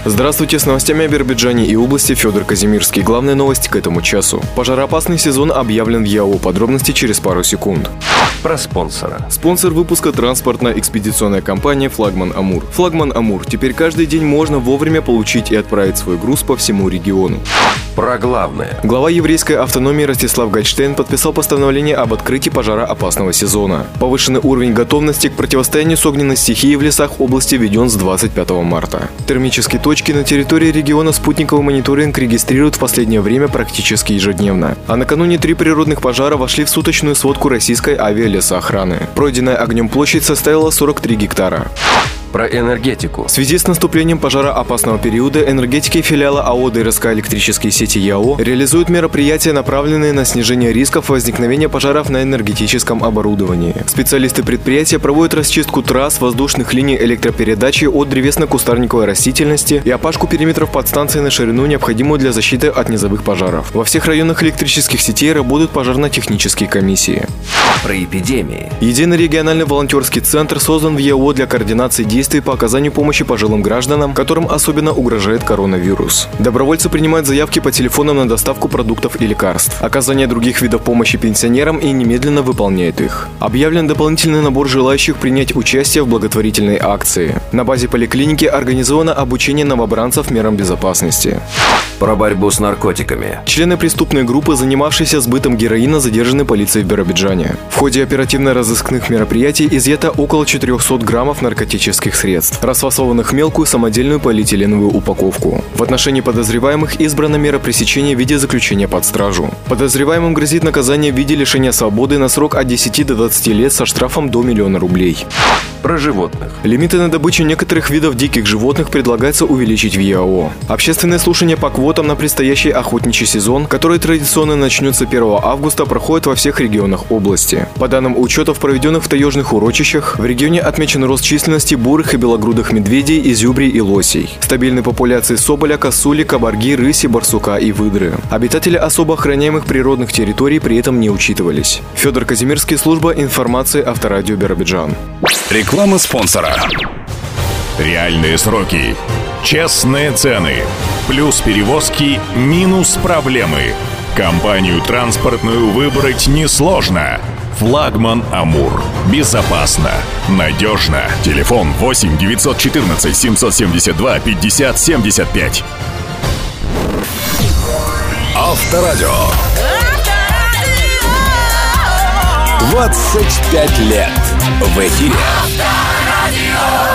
Здравствуйте, с новостями о Биробиджане и области Федор Казимирский. Главная новость к этому часу. Пожароопасный сезон объявлен в ЯО. Подробности через пару секунд. Про спонсора. Спонсор выпуска — транспортно-экспедиционная компания «Флагман Амур». «Флагман Амур» — теперь каждый день можно вовремя получить и отправить свой груз по всему региону. Про главное. Глава еврейской автономии Ростислав Гольштейн подписал постановление об открытии пожароопасного сезона. Повышенный уровень готовности к противостоянию с огненной стихией в лесах области введен с 25 марта. Термические точки на территории региона спутниковый мониторинг регистрируют в последнее время практически ежедневно. А накануне 3 природных пожара вошли в суточную сводку российской авиалесоохраны. Пройденная огнем площадь составила 43 гектара. Про энергетику. В связи с наступлением пожароопасного периода энергетики филиала АО ДРСК «Электрические сети» ЯО реализуют мероприятия, направленные на снижение рисков возникновения пожаров на энергетическом оборудовании. Специалисты предприятия проводят расчистку трасс, воздушных линий электропередачи от древесно-кустарниковой растительности и опашку периметров подстанции на ширину, необходимую для защиты от низовых пожаров. Во всех районах электрических сетей работают пожарно-технические комиссии. Про эпидемии. Единый региональный волонтерский центр создан в ЯО для координации действий по оказанию помощи пожилым гражданам, которым особенно угрожает коронавирус. Добровольцы принимают заявки по телефонам на доставку продуктов и лекарств, оказание других видов помощи пенсионерам и немедленно выполняют их. Объявлен дополнительный набор желающих принять участие в благотворительной акции. На базе поликлиники организовано обучение новобранцев мерам безопасности. Про борьбу с наркотиками. Члены преступной группы, занимавшиеся сбытом героина, задержаны полицией в Биробиджане. В ходе оперативно-розыскных мероприятий изъято около 400 граммов наркотических средств, расфасованных в мелкую самодельную полиэтиленовую упаковку. В отношении подозреваемых избрана мера пресечения в виде заключения под стражу. Подозреваемым грозит наказание в виде лишения свободы на срок от 10 до 20 лет со штрафом до 1 000 000 рублей. Про животных. Лимиты на добычу некоторых видов диких животных предлагается увеличить в ЯО. Общественные слушания по квотам на предстоящий охотничий сезон, который традиционно начнется 1 августа, проходят во всех регионах области. По данным учетов, проведенных в таежных урочищах, в регионе отмечен рост численности бурых и белогрудых медведей, изюбрей и лосей. Стабильной популяции соболя, косули, кабарги, рыси, барсука и выдры. Обитатели особо охраняемых природных территорий при этом не учитывались. Федор Казимирский, служба информации Авторадио Биробиджан. Реклама спонсора. Реальные сроки, честные цены, плюс перевозки, минус проблемы. Компанию транспортную выбрать несложно. «Флагман Амур». Безопасно, надежно. Телефон 8 914 772 50 75. Авторадио. 25 лет в эфире.